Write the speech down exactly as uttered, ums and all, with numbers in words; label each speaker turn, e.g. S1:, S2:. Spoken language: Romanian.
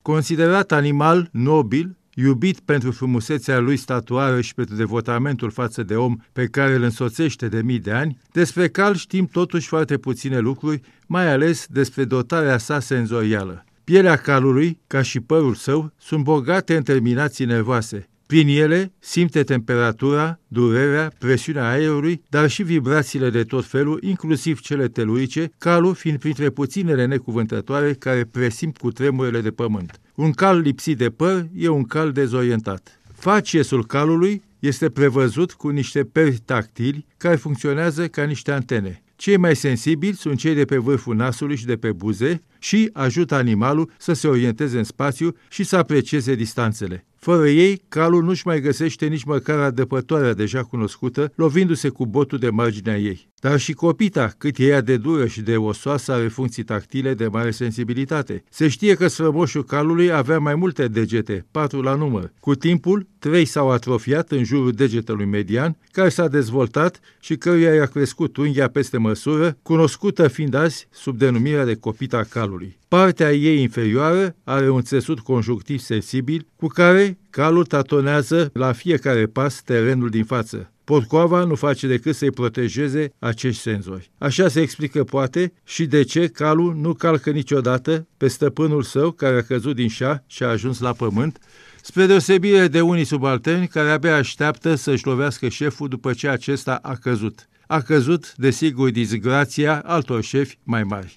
S1: Considerat animal nobil, iubit pentru frumusețea lui statuară și pentru devotamentul față de om pe care îl însoțește de mii de ani, despre cal știm totuși foarte puține lucruri, mai ales despre dotarea sa senzorială. Pielea calului, ca și părul său, sunt bogate în terminații nervoase. Prin ele simte temperatura, durerea, presiunea aerului, dar și vibrațiile de tot felul, inclusiv cele telurice, calul fiind printre puținele necuvântătoare care presimt cu tremurile de pământ. Un cal lipsit de păr e un cal dezorientat. Faciesul calului este prevăzut cu niște peri tactili care funcționează ca niște antene. Cei mai sensibili sunt cei de pe vârful nasului și de pe buze și ajută animalul să se orienteze în spațiu și să aprecieze distanțele. Fără ei, calul nu-și mai găsește nici măcar adăpătoarea deja cunoscută, lovindu-se cu botul de marginea ei. Dar și copita, cât e ea de dură și de osoasă, are funcții tactile de mare sensibilitate. Se știe că strămoșul calului avea mai multe degete, patru la număr. Cu timpul, trei s-au atrofiat în jurul degetelui median, care s-a dezvoltat și căruia i-a crescut unghia peste măsură, cunoscută fiind azi sub denumirea de copita calului. Partea ei inferioară are un țesut conjunctiv sensibil, cu care calul tatonează la fiecare pas terenul din față. Porcoava nu face decât să-i protejeze acești senzori. Așa se explică poate și de ce calul nu calcă niciodată pe stăpânul său care a căzut din șa și a ajuns la pământ, spre deosebire de unii subalterni care abia așteaptă să-și lovească șeful după ce acesta a căzut. A căzut, desigur, disgrația altor șefi mai mari.